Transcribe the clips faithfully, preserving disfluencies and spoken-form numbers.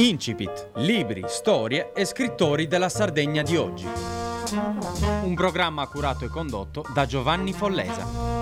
Incipit, libri, storie e scrittori della Sardegna di oggi. Un programma curato e condotto da Giovanni Follesa.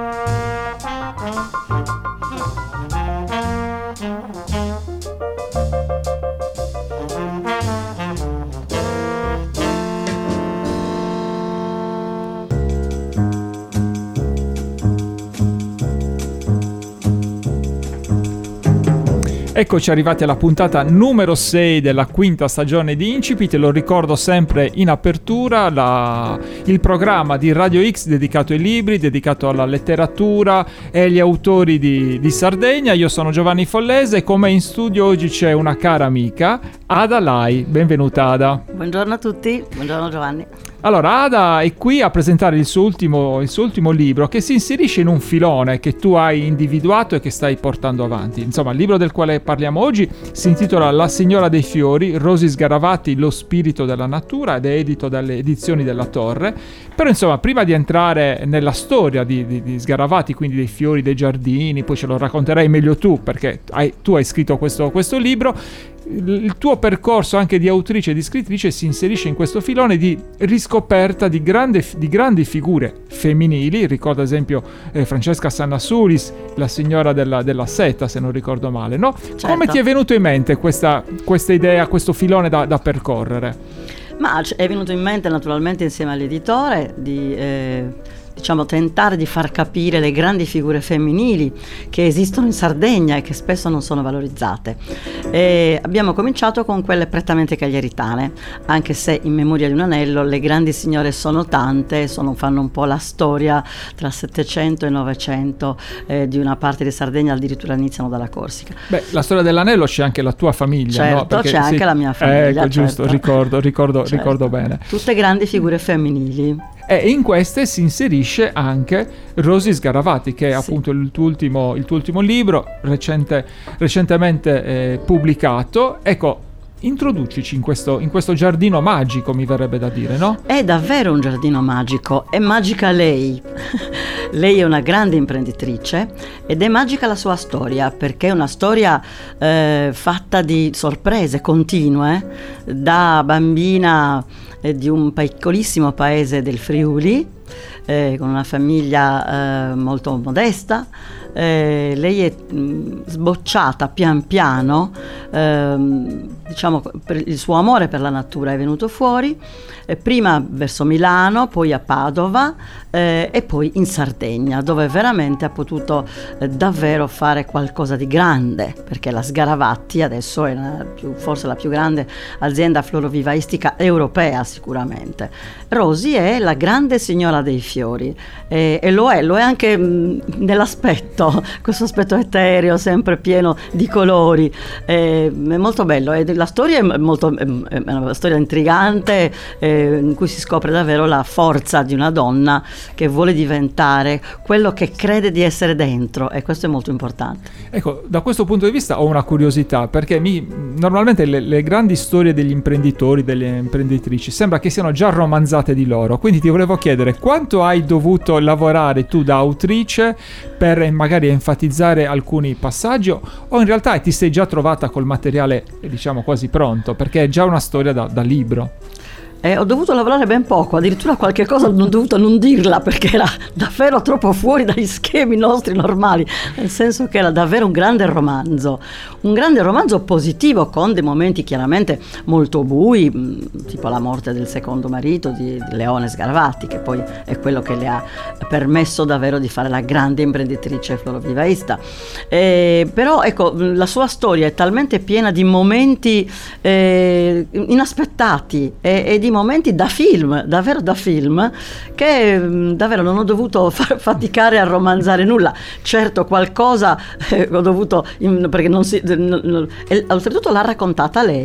Eccoci arrivati alla puntata numero sei della quinta stagione di Incipit. Lo ricordo sempre in apertura, la, il programma di Radio X dedicato ai libri, dedicato alla letteratura e agli autori di, di Sardegna. Io sono Giovanni Follese e con me in studio oggi c'è una cara amica, Ada Lai. Benvenuta Ada. Buongiorno a tutti, buongiorno Giovanni. Allora, Ada è qui a presentare il suo ultimo, il suo ultimo libro, che si inserisce in un filone che tu hai individuato e che stai portando avanti. Insomma, il libro del quale parliamo oggi si intitola La signora dei fiori, Rosi Sgaravati, lo spirito della natura, ed è edito dalle edizioni della Torre. Però insomma, prima di entrare nella storia di, di, di Sgaravati, quindi dei fiori, dei giardini, poi ce lo racconterai meglio tu, perché hai, tu hai scritto questo, questo libro. Il tuo percorso anche di autrice e di scrittrice si inserisce in questo filone di riscoperta di, grande, di grandi figure femminili. Ricordo ad esempio eh, Francesca Sannasulis, la signora della, della seta, se non ricordo male, no? Certo. Come ti è venuto in mente questa, questa idea, questo filone da, da percorrere? Ma è venuto in mente naturalmente insieme all'editore di... Eh... diciamo tentare di far capire le grandi figure femminili che esistono in Sardegna e che spesso non sono valorizzate. E abbiamo cominciato con quelle prettamente cagliaritane, anche se in Memoria di un anello le grandi signore sono tante, sono, fanno un po' la storia tra settecento e novecento eh, di una parte di Sardegna, addirittura iniziano dalla Corsica. Beh, la storia dell'anello c'è anche la tua famiglia, certo, no? Perché c'è anche sì, la mia famiglia. Ecco, giusto, certo. ricordo, ricordo, certo. ricordo bene. Tutte grandi figure femminili. E in queste si inserisce anche Rosi Sgaravati, che è sì. appunto il tuo ultimo, il tuo ultimo libro, recente, recentemente eh, pubblicato. Ecco, introducici in questo, in questo giardino magico, mi verrebbe da dire, no? È davvero un giardino magico, è magica lei. Lei è una grande imprenditrice ed è magica la sua storia, perché è una storia eh, fatta di sorprese continue. Da bambina eh, di un piccolissimo paese del Friuli, eh, con una famiglia eh, molto modesta, eh, lei è mh, sbocciata pian piano, ehm, diciamo, per il suo amore per la natura è venuto fuori, eh, prima verso Milano, poi a Padova eh, e poi in Sardegna, dove veramente ha potuto eh, davvero fare qualcosa di grande, perché la Sgaravati adesso è la più, forse la più grande azienda florovivaistica europea sicuramente. Rosi è la grande signora dei fiori eh, e lo è, lo è anche mh, nell'aspetto, questo aspetto etereo, sempre pieno di colori, eh, è molto bello e la storia è molto è una storia intrigante eh, in cui si scopre davvero la forza di una donna che vuole diventare quello che crede di essere dentro, e questo è molto importante. Ecco, da questo punto di vista ho una curiosità, perché mi, normalmente le, le grandi storie degli imprenditori, delle imprenditrici sembra che siano già romanzate di loro, quindi ti volevo chiedere quanto hai dovuto lavorare tu da autrice per magari enfatizzare alcuni passaggi, o in realtà ti sei già trovata col materiale diciamo quasi pronto, perché è già una storia da, da libro. Eh, ho dovuto lavorare ben poco, addirittura qualche cosa ho dovuto non dirla perché era davvero troppo fuori dagli schemi nostri normali, nel senso che era davvero un grande romanzo, un grande romanzo positivo, con dei momenti chiaramente molto bui, tipo la morte del secondo marito di, di Leone Sgaravati, che poi è quello che le ha permesso davvero di fare la grande imprenditrice florovivaista. Eh, però ecco, la sua storia è talmente piena di momenti eh, inaspettati e, e di momenti da film, davvero da film, che mh, davvero non ho dovuto far faticare a romanzare nulla. Certo qualcosa eh, ho dovuto, in, perché non si, n- n- e, oltretutto l'ha raccontata lei.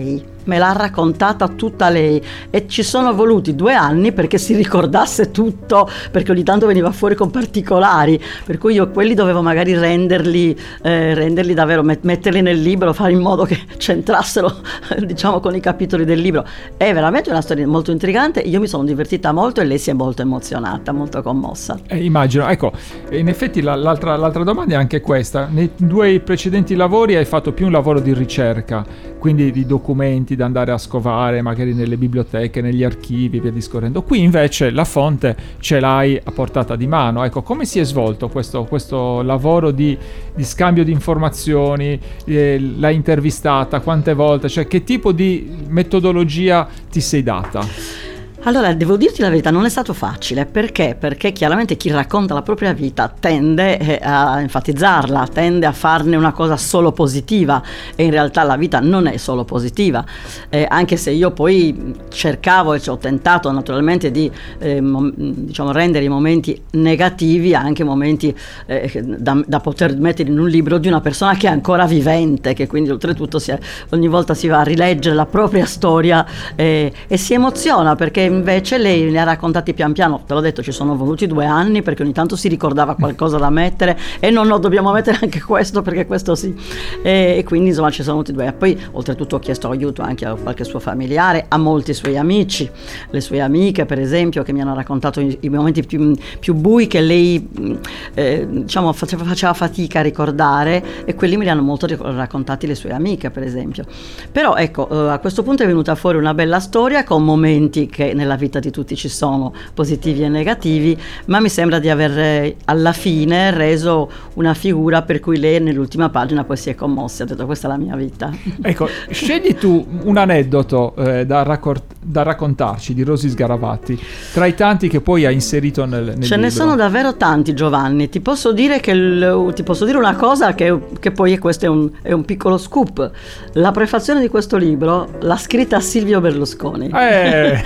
me l'ha raccontata tutta lei e ci sono voluti due anni perché si ricordasse tutto, perché ogni tanto veniva fuori con particolari, per cui io quelli dovevo magari renderli, eh, renderli davvero, met- metterli nel libro, fare in modo che c'entrassero diciamo con i capitoli del libro. È veramente una storia molto intrigante, io mi sono divertita molto e lei si è molto emozionata, molto commossa. Eh, immagino, ecco, in effetti la, l'altra, l'altra domanda è anche questa: nei due precedenti lavori hai fatto più un lavoro di ricerca, quindi di documenti da andare a scovare magari nelle biblioteche, negli archivi, via discorrendo. Qui invece la fonte ce l'hai a portata di mano. Ecco, come si è svolto questo, questo lavoro di, di scambio di informazioni? Eh, l'hai intervistata quante volte? Cioè, che tipo di metodologia ti sei data? Allora, devo dirti la verità, non è stato facile. Perché? Perché chiaramente chi racconta la propria vita tende eh, a enfatizzarla, tende a farne una cosa solo positiva, e in realtà la vita non è solo positiva, eh, anche se io poi cercavo e ci ho tentato naturalmente di eh, mom- diciamo rendere i momenti negativi anche momenti eh, da, da poter mettere in un libro di una persona che è ancora vivente, che quindi oltretutto si è, ogni volta si va a rileggere la propria storia eh, e si emoziona, perché invece lei ne ha raccontati pian piano. Te l'ho detto, ci sono voluti due anni perché ogni tanto si ricordava qualcosa da mettere e no, no, dobbiamo mettere anche questo perché questo sì, e, e quindi insomma ci sono voluti due. Poi oltretutto ho chiesto aiuto anche a qualche suo familiare, a molti suoi amici, le sue amiche per esempio, che mi hanno raccontato i, i momenti più, più bui che lei eh, diciamo faceva, faceva fatica a ricordare, e quelli me li hanno molto raccontati le sue amiche per esempio. Però ecco, eh, a questo punto è venuta fuori una bella storia con momenti che nella vita di tutti ci sono, positivi e negativi, ma mi sembra di aver eh, alla fine reso una figura per cui lei nell'ultima pagina poi si è commossa, ha detto questa è la mia vita. Ecco, scegli tu un aneddoto eh, da, raccort- da raccontarci di Rosy Sgaravati, tra i tanti che poi ha inserito nel, nel Ce libro. ne sono davvero tanti, Giovanni. Ti posso dire che il, ti posso dire una cosa che, che poi questo è un, è un piccolo scoop. La prefazione di questo libro l'ha scritta Silvio Berlusconi. Eh.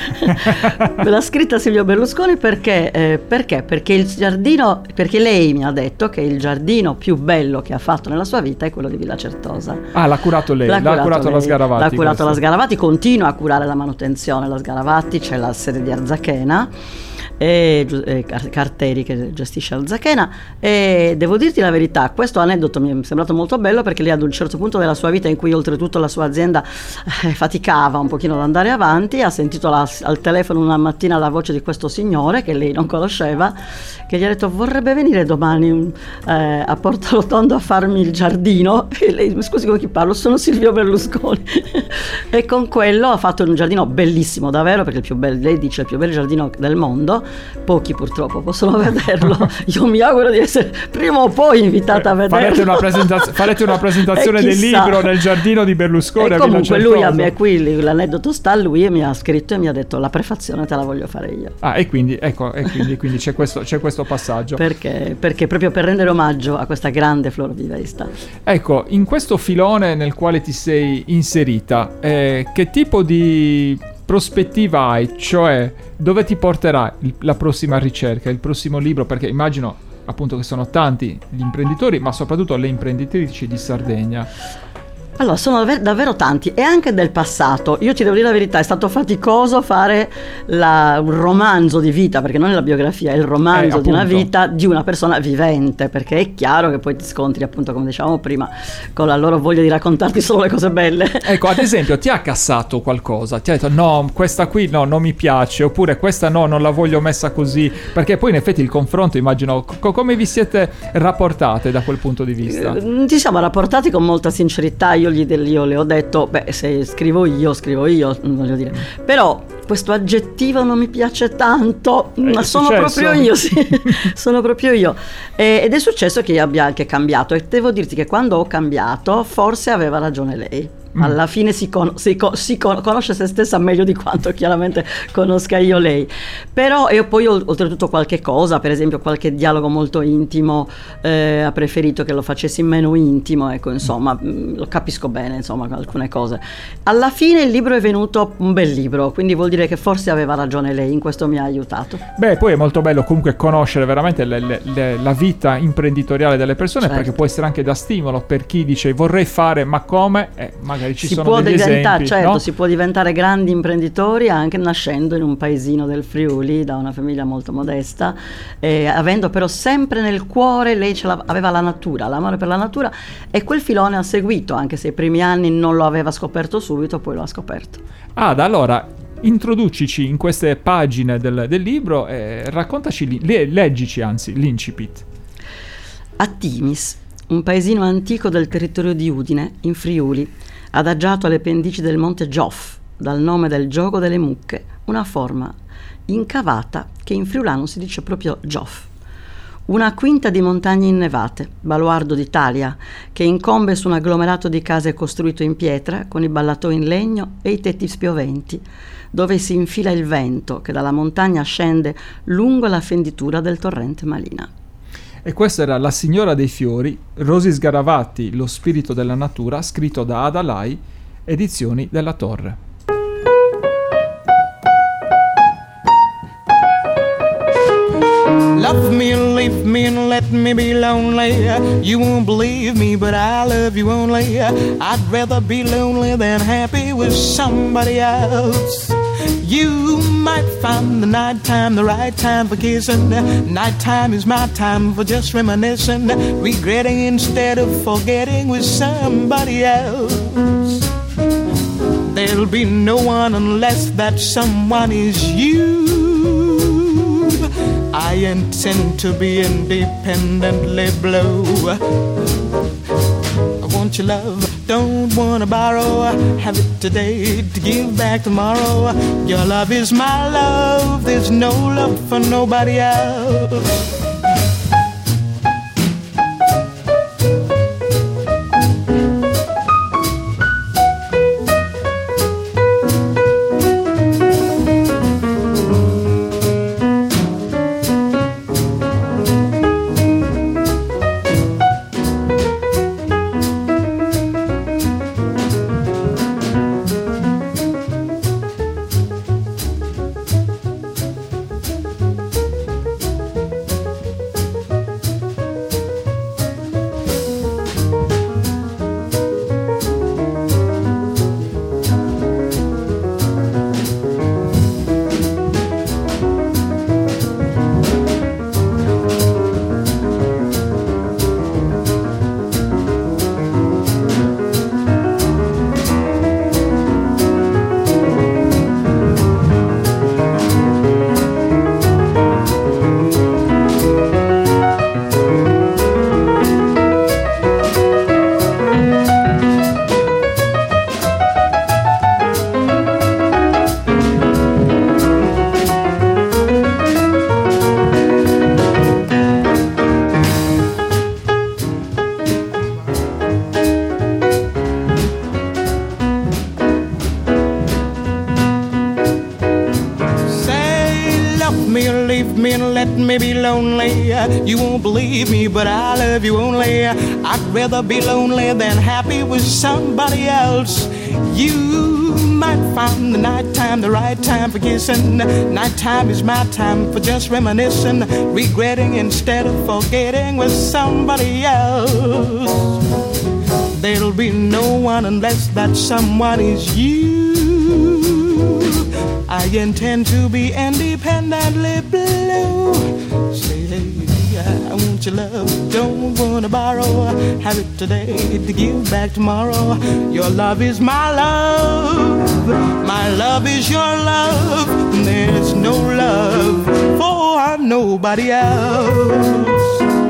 L'ha scritta Silvio Berlusconi perché, eh, perché? Perché il giardino, perché lei mi ha detto che il giardino più bello che ha fatto nella sua vita è quello di Villa Certosa. Ah, l'ha curato lei, l'ha, l'ha curato, curato lei. la Sgaravati. L'ha curato questo. la Sgaravati, continua a curare la manutenzione la Sgaravati, c'è la sede di Arzachena e eh, Carteri che gestisce Arzachena, e devo dirti la verità, questo aneddoto mi è sembrato molto bello perché lei ad un certo punto della sua vita in cui oltretutto la sua azienda eh, faticava un pochino ad andare avanti, ha sentito la, al telefono una mattina la voce di questo signore che lei non conosceva, che gli ha detto vorrebbe venire domani eh, a Portorotondo a farmi il giardino, e lei, scusi con chi parlo, sono Silvio Berlusconi e con quello ha fatto un giardino bellissimo davvero, perché il più bello, lei dice il più bel giardino del mondo, pochi purtroppo possono vederlo, io mi auguro di essere prima o poi invitata a vederlo. Farete una, presentaz- farete una presentazione del libro nel giardino di Berlusconi. E a comunque Villa lui a Certosa. me, qui l'aneddoto sta a lui e mi ha scritto e mi ha detto la prefazione te la voglio fare io. Ah, e quindi ecco, e quindi, quindi c'è questo c'è questo passaggio. Perché? Perché proprio per rendere omaggio a questa grande florovivista. Ecco, in questo filone nel quale ti sei inserita, eh, che tipo di prospettiva hai? Cioè, dove ti porterà il, la prossima ricerca, il prossimo libro? Perché immagino appunto che sono tanti gli imprenditori, ma soprattutto le imprenditrici di Sardegna. Allora, sono dav- davvero tanti, e anche del passato. Io ti devo dire la verità, è stato faticoso fare la, un romanzo di vita, perché non è la biografia, è il romanzo Eh, di una appunto. vita di una persona vivente, perché è chiaro che poi ti scontri, appunto, come dicevamo prima, con la loro voglia di raccontarti solo le cose belle. Ecco, ad esempio, ti ha cassato qualcosa? Ti ha detto no, questa qui no, non mi piace, oppure questa no, non la voglio messa così? Perché poi in effetti il confronto, immagino, co- come vi siete rapportate da quel punto di vista? Eh, Ci siamo rapportati con molta sincerità, io Gli, io le ho detto, beh, se scrivo io, scrivo io, voglio dire. Però questo aggettivo non mi piace tanto, È ma sono successo? proprio io, sì, sono proprio io. E, ed è successo che io abbia anche cambiato, e devo dirti che quando ho cambiato forse aveva ragione lei. Alla fine si, con- si, co- si con- conosce se stessa meglio di quanto chiaramente conosca io lei. Però e poi ol- oltretutto qualche cosa, per esempio qualche dialogo molto intimo, eh, ha preferito che lo facessi meno intimo, ecco, insomma, mh, lo capisco bene, insomma, alcune cose. Alla fine il libro è venuto un bel libro, quindi vuol dire che forse aveva ragione lei, in questo mi ha aiutato. Beh, poi è molto bello comunque conoscere veramente le- le- le- la vita imprenditoriale delle persone, Certo. perché può essere anche da stimolo per chi dice vorrei fare, ma come? Eh, magari magari ci si sono può degli diventare, esempi, certo, no? si può diventare grandi imprenditori anche nascendo in un paesino del Friuli da una famiglia molto modesta, eh, avendo però sempre nel cuore, lei ce la, aveva la natura, l'amore per la natura, e quel filone ha seguito, anche se i primi anni non lo aveva scoperto subito, poi lo ha scoperto. Ada, allora introducici in queste pagine del, del libro e raccontaci, le, leggici anzi l'incipit. A Timis, un paesino antico del territorio di Udine, in Friuli, adagiato alle pendici del monte Gioff, dal nome del gioco delle mucche, una forma incavata che in friulano si dice proprio Gioff. Una quinta di montagne innevate, baluardo d'Italia, che incombe su un agglomerato di case costruito in pietra, con i ballatoi in legno e i tetti spioventi, dove si infila il vento che dalla montagna scende lungo la fenditura del torrente Malina. E questa era La signora dei fiori, Rosi Sgaravati, Lo spirito della natura, scritto da Ada Lai, edizioni della Torre. Love me, leave me, and let me be lonely. You won't believe me, but I love you only. I'd rather be lonely than happy with somebody else. You might find the nighttime the right time for kissing. Nighttime is my time for just reminiscing, regretting instead of forgetting with somebody else. There'll be no one unless that someone is you. I intend to be independently blue. I want your love, don't wanna borrow. Have it today to give back tomorrow. Your love is my love, there's no love for nobody else. Me be lonely, you won't believe me, but I love you only. I'd rather be lonely than happy with somebody else. You might find the nighttime the right time for kissing. Nighttime is my time for just reminiscing, regretting instead of forgetting with somebody else. There'll be no one unless that someone is you. I intend to be independently blue. Say, hey, I want your love, don't wanna borrow. Have it today to give back tomorrow. Your love is my love, my love is your love. There's no love for nobody else.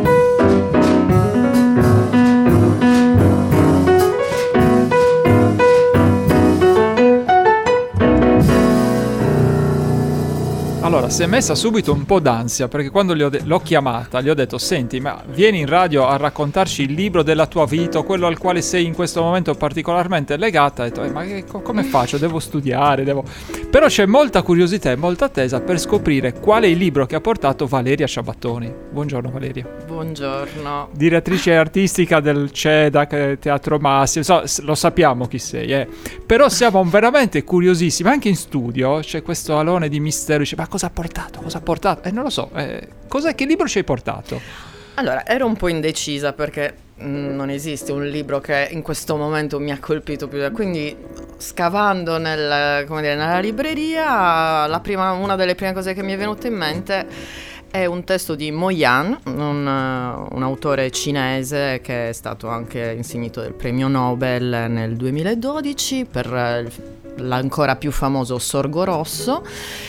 Allora, si è messa subito un po' d'ansia, perché quando gli ho de- l'ho chiamata, gli ho detto: senti, ma vieni in radio a raccontarci il libro della tua vita, quello al quale sei in questo momento particolarmente legata. Ho detto, eh, ma che, come faccio? Devo studiare, devo... Però c'è molta curiosità e molta attesa per scoprire qual è il libro che ha portato Valeria Sciabattoni. Buongiorno Valeria. Buongiorno. Direttrice artistica del C E D A C, Teatro Massimo, so, lo sappiamo chi sei, eh. Però siamo veramente curiosissimi, anche in studio c'è questo alone di mistero, dice, ma cosa ha portato, cosa ha portato? E eh, non lo so, eh, cos'è, che libro ci hai portato? Allora, ero un po' indecisa perché mh, non esiste un libro che in questo momento mi ha colpito più, quindi scavando nel, come dire, nella libreria, la prima, una delle prime cose che mi è venuta in mente è un testo di Mo Yan, un, un autore cinese che è stato anche insignito del premio Nobel nel duemiladodici per l'ancora più famoso Sorgo Rosso.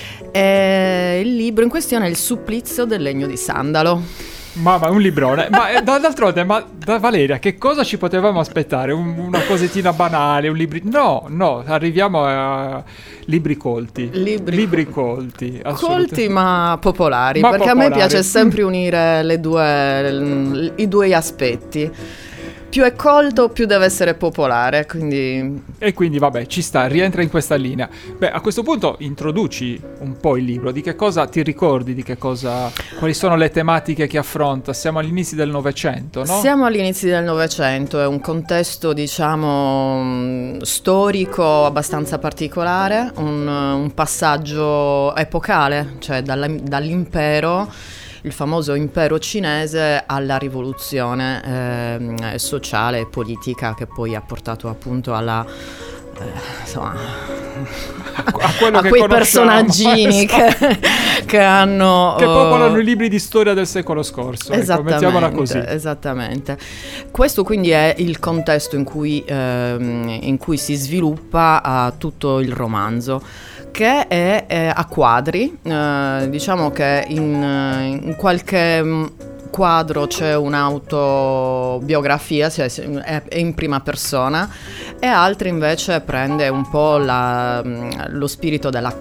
E il libro in questione è Il supplizio del legno di sandalo. Mamma, un librone. Ma eh, d'altronde, ma da Valeria, che cosa ci potevamo aspettare? Un, una cosettina banale, un libri... No, no, arriviamo a libri colti. Libri, libri colti. Colti ma popolari, ma perché popolari. A me piace sempre unire le due, i due aspetti. Più è colto, più deve essere popolare, quindi... E quindi, vabbè, ci sta, rientra in questa linea. Beh, a questo punto introduci un po' il libro. Di che cosa ti ricordi? Di che cosa... Quali sono le tematiche che affronta? Siamo agli inizi del Novecento, no? Siamo agli inizi del Novecento, è un contesto, diciamo, storico abbastanza particolare, un, un passaggio epocale, cioè dalla, dall'impero... il famoso impero cinese alla rivoluzione eh, sociale e politica che poi ha portato appunto alla eh, insomma a, a, quello a che quei conosciamo. personaggini Esatto. che, che hanno che popolano uh, i libri di storia del secolo scorso, ecco, mettiamola così. Esattamente. Questo quindi è il contesto in cui, ehm, in cui si sviluppa uh, tutto il romanzo, che è, è a quadri, eh, diciamo che in, in qualche quadro c'è un'autobiografia, cioè è, è in prima persona, e altri invece prende un po' la, lo spirito della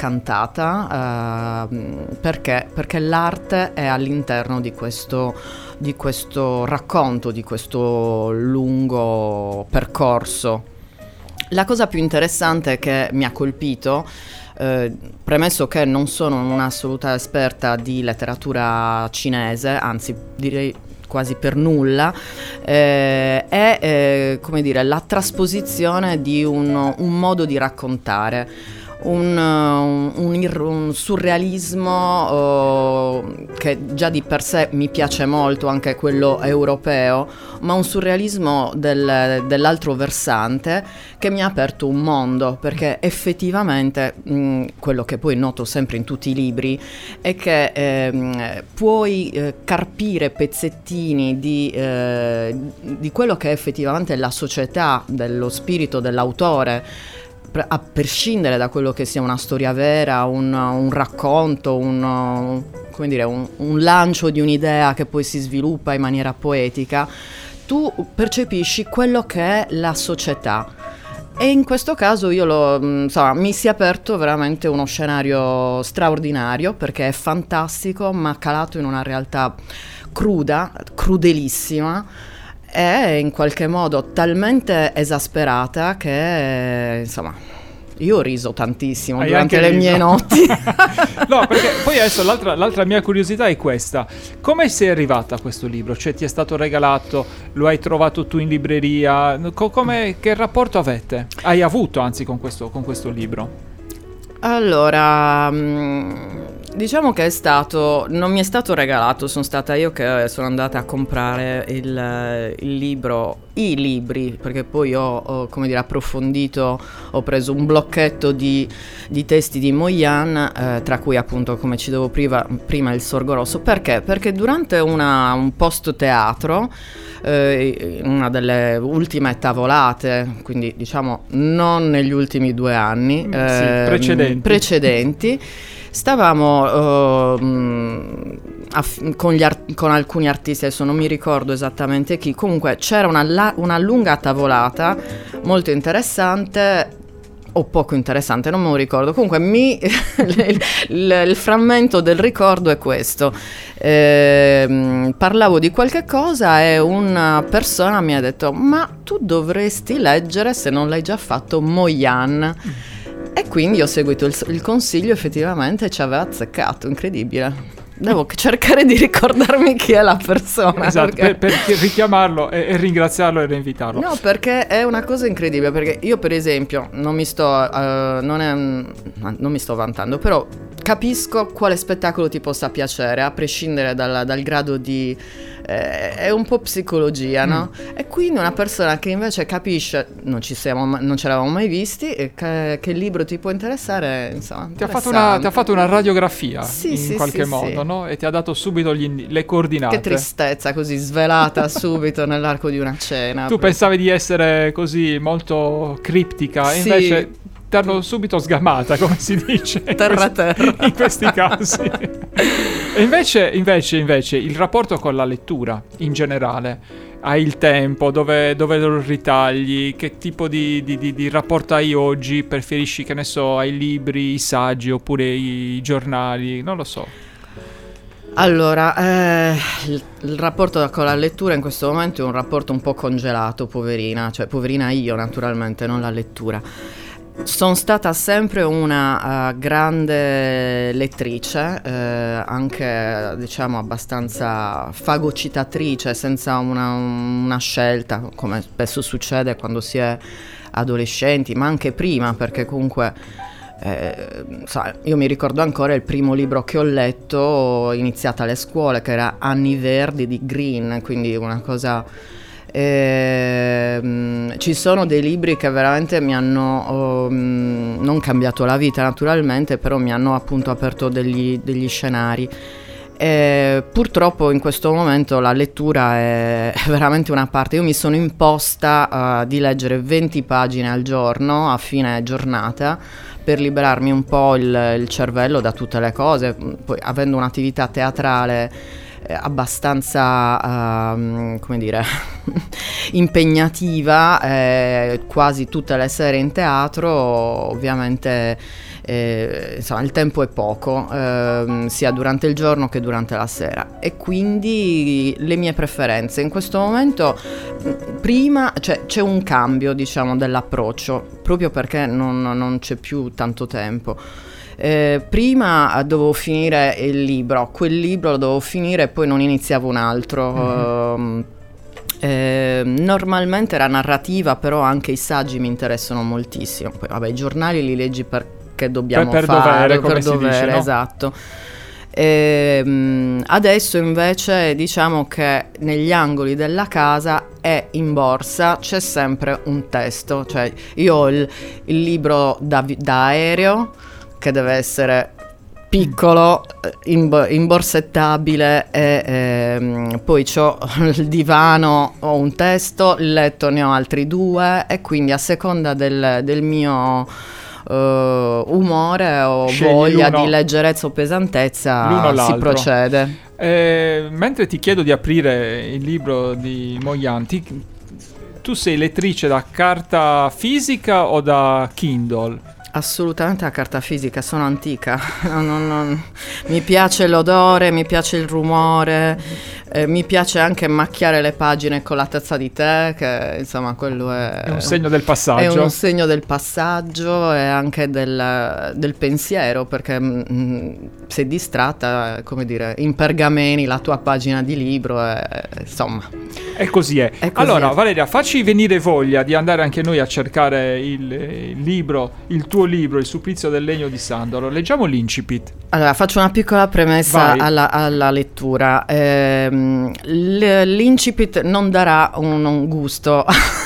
cantata, eh, perché? Perché l'arte è all'interno di questo, di questo racconto, di questo lungo percorso. La cosa più interessante che mi ha colpito, Eh, premesso che non sono un'assoluta esperta di letteratura cinese, anzi direi quasi per nulla, eh, è eh, come dire, la trasposizione di un, un modo di raccontare, un, un, un, un surrealismo uh, che già di per sé mi piace molto, anche quello europeo, ma un surrealismo del, dell'altro versante che mi ha aperto un mondo, perché effettivamente mh, quello che poi noto sempre in tutti i libri è che eh, puoi eh, carpire pezzettini di, eh, di quello che è effettivamente la società, dello spirito dell'autore, a prescindere da quello che sia una storia vera, un, un racconto, un, come dire, un, un lancio di un'idea che poi si sviluppa in maniera poetica, tu percepisci quello che è la società. E in questo caso io lo, insomma, mi si è aperto veramente uno scenario straordinario, perché è fantastico, ma calato in una realtà cruda, crudelissima, è in qualche modo talmente esasperata che, insomma, io ho riso tantissimo Hai durante anche le riso. mie notti. No, perché poi adesso l'altra, l'altra mia curiosità è questa: come sei arrivata a questo libro? Cioè, ti è stato regalato, lo hai trovato tu in libreria? Co- come, che rapporto avete? Hai avuto anzi con questo, con questo libro? Allora, diciamo che è stato, non mi è stato regalato, sono stata io che sono andata a comprare il, il libro, i libri, perché poi ho, ho come dire, approfondito, ho preso un blocchetto di, di testi di Mo Yan, eh, tra cui appunto, come ci dicevo prima, prima il Sorgo Rosso. Perché? Perché durante una, un post teatro, eh, una delle ultime tavolate, quindi diciamo non negli ultimi due anni, Sì, eh, precedenti. precedenti stavamo uh, aff- con, gli art- con alcuni artisti, adesso non mi ricordo esattamente chi, comunque c'era una, la- una lunga tavolata molto interessante o poco interessante, non me lo ricordo. Comunque mi il, il, il frammento del ricordo è questo: eh, parlavo di qualche cosa e una persona mi ha detto: ma tu dovresti leggere, se non l'hai già fatto, Mo Yan. E quindi ho seguito il, il consiglio, effettivamente ci aveva azzeccato, incredibile. Devo cercare di ricordarmi chi è la persona. Esatto, perché... per, per richiamarlo e, e ringraziarlo e reinvitarlo. No, perché è una cosa incredibile, perché io per esempio non mi sto, uh, non, è, non mi sto vantando, però capisco quale spettacolo ti possa piacere, a prescindere dal, dal grado di... Eh, è un po' psicologia, no? Mm. E quindi una persona che invece capisce, non ci siamo, non ci eravamo mai visti, e che, che libro ti può interessare, insomma, ti ha fatto una, ti ha fatto una radiografia, sì, in sì, qualche sì, modo, sì. no? E ti ha dato subito gli, le coordinate. Che tristezza, così svelata subito nell'arco di una cena. Tu pensavi di essere così molto criptica, e sì. invece ti hanno subito sgamata, come si dice. Terra a terra. In questi casi. E invece, invece, invece, il rapporto con la lettura, in generale, hai il tempo, dove, dove lo ritagli, che tipo di, di, di, di rapporto hai oggi, preferisci, che ne so, ai libri, i saggi, oppure i giornali, non lo so. Allora, eh, il, il rapporto con la lettura in questo momento è un rapporto un po' congelato, poverina, cioè poverina io naturalmente, non la lettura. Sono stata sempre una uh, grande lettrice, eh, anche diciamo abbastanza fagocitatrice, senza una, una scelta, come spesso succede quando si è adolescenti, ma anche prima, perché comunque eh, sa, io mi ricordo ancora il primo libro che ho letto iniziata alle scuole, che era Anni Verdi di Green, quindi una cosa... Eh, ci sono dei libri che veramente mi hanno oh, non cambiato la vita naturalmente, però mi hanno appunto aperto degli, degli scenari. E purtroppo in questo momento la lettura è veramente una parte. Io mi sono imposta uh, di leggere venti pagine al giorno a fine giornata per liberarmi un po' il, il cervello da tutte le cose. Poi, avendo un'attività teatrale eh, abbastanza uh, come dire impegnativa, eh, quasi tutte le sere in teatro, ovviamente eh, insomma il tempo è poco, eh, sia durante il giorno che durante la sera, e quindi le mie preferenze in questo momento, prima cioè, c'è un cambio diciamo dell'approccio, proprio perché non, non c'è più tanto tempo. Eh, prima dovevo finire il libro, quel libro lo dovevo finire e poi non iniziavo un altro. Mm-hmm. uh, Eh, normalmente era narrativa, però anche i saggi mi interessano moltissimo. Poi vabbè, i giornali li leggi perché dobbiamo per, per fare, dovere, come per si dovere, dice, no? esatto. E, adesso invece diciamo che negli angoli della casa e in borsa c'è sempre un testo, cioè io ho il, il libro da, da aereo, che deve essere piccolo, imborsettabile, e ehm, poi c'ho il divano, ho un testo, il letto ne ho altri due, e quindi a seconda del, del mio uh, umore o scegli voglia l'uno, di leggerezza o pesantezza si procede. Eh, mentre ti chiedo di aprire il libro di Mojanti, tu sei lettrice da carta fisica o da Kindle? Assolutamente a carta fisica, sono antica, non, non, non. Mi piace l'odore, mi piace il rumore, eh, mi piace anche macchiare le pagine con la tazza di tè, che insomma quello è, è un segno del passaggio. È un segno del passaggio e anche del, del pensiero, perché mh, sei distratta, come dire, impergameni la tua pagina di libro, e, insomma. E così è. è così allora è. Valeria, facci venire voglia di andare anche noi a cercare il, il libro, il tuo libro, Il supplizio del legno di Sandoro. Leggiamo l'incipit. Allora, faccio una piccola premessa alla, alla lettura. Ehm, l'incipit non darà un, un gusto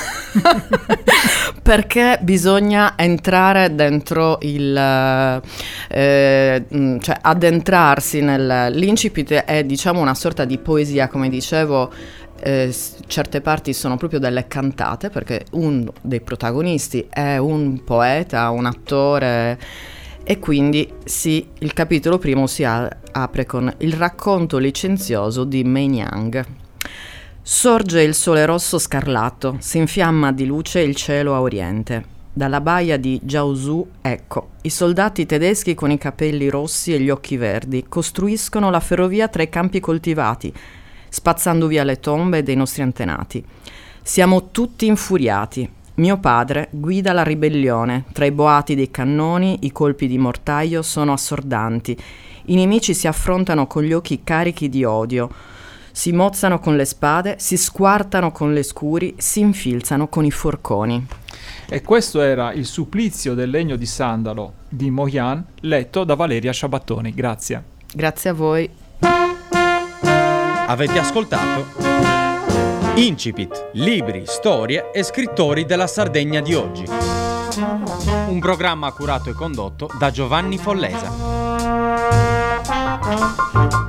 perché bisogna entrare dentro il eh, cioè addentrarsi nel l'incipit è diciamo una sorta di poesia, come dicevo. Eh, certe parti sono proprio delle cantate, perché uno dei protagonisti è un poeta, un attore, e quindi sì, il capitolo primo si a- apre con il racconto licenzioso di Mei Niang. Sorge il sole rosso scarlatto, si infiamma di luce il cielo a oriente. Dalla baia di Jiaozhou, ecco, i soldati tedeschi con i capelli rossi e gli occhi verdi costruiscono la ferrovia tra i campi coltivati, spazzando via le tombe dei nostri antenati. Siamo tutti infuriati. Mio padre guida la ribellione. Tra i boati dei cannoni, i colpi di mortaio sono assordanti. I nemici si affrontano con gli occhi carichi di odio. Si mozzano con le spade, si squartano con le scuri, si infilzano con i forconi. E questo era Il supplizio del legno di sandalo di Mojan, letto da Valeria Sciabattoni. Grazie. Grazie a voi. Avete ascoltato Incipit, libri, storie e scrittori della Sardegna di oggi. Un programma curato e condotto da Giovanni Follesa.